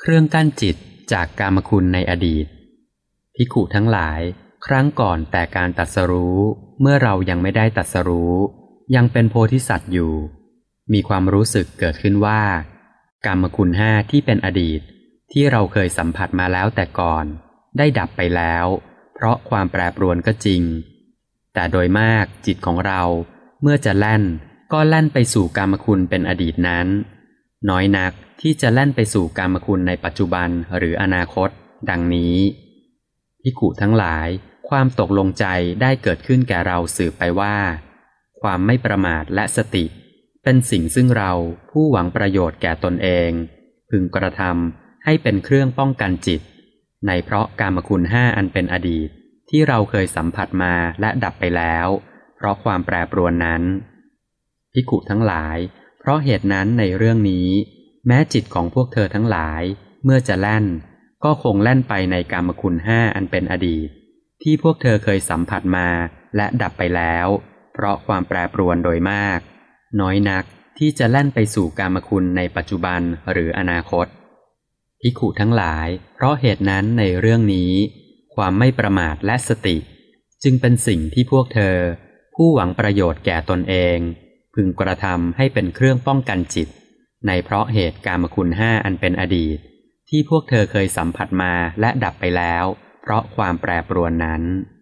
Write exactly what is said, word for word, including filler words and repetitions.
เครื่องกั้นจิตจากกามคุณในอดีตภิกขุทั้งหลายครั้งก่อนแต่การตรัสรู้เมื่อเรายังไม่ได้ตรัสรู้ยังเป็นโพธิสัตว์อยู่มีความรู้สึกเกิดขึ้นว่ากามคุณห้าที่เป็นอดีตที่เราเคยสัมผัสมาแล้วแต่ก่อนได้ดับไปแล้วเพราะความแปรปรวนก็จริงแต่โดยมากจิตของเราเมื่อจะแล่นก็แล่นไปสู่กามคุณเป็นอดีตนั้นน้อยนักที่จะแล่นไปสู่กามคุณในปัจจุบันหรืออนาคตดังนี้ภิกขุทั้งหลายความตกลงใจได้เกิดขึ้นแก่เราสืบไปว่าความไม่ประมาทและสติเป็นสิ่งซึ่งเราผู้หวังประโยชน์แก่ตนเองพึงกระทำให้เป็นเครื่องป้องกันจิตในเพราะกามคุณห้าอันเป็นอดีตที่เราเคยสัมผัสมาและดับไปแล้วเพราะความแปรปรวนนั้นภิกขุทั้งหลายเพราะเหตุนั้นในเรื่องนี้แม้จิตของพวกเธอทั้งหลายเมื่อจะแล่นก็คงแล่นไปในกามคุณห้าอันเป็นอดีตที่พวกเธอเคยสัมผัสมาและดับไปแล้วเพราะความแปรปรวนโดยมากน้อยนักที่จะแล่นไปสู่กามคุณในปัจจุบันหรืออนาคตภิกขุทั้งหลายเพราะเหตุนั้นในเรื่องนี้ความไม่ประมาทและสติจึงเป็นสิ่งที่พวกเธอผู้หวังประโยชน์แก่ตนเองพึงกระทำให้เป็นเครื่องป้องกันจิตในเพราะเหตุกามคุณห้าอันเป็นอดีตที่พวกเธอเคยสัมผัสมาและดับไปแล้วเพราะความแปรปรวนนั้น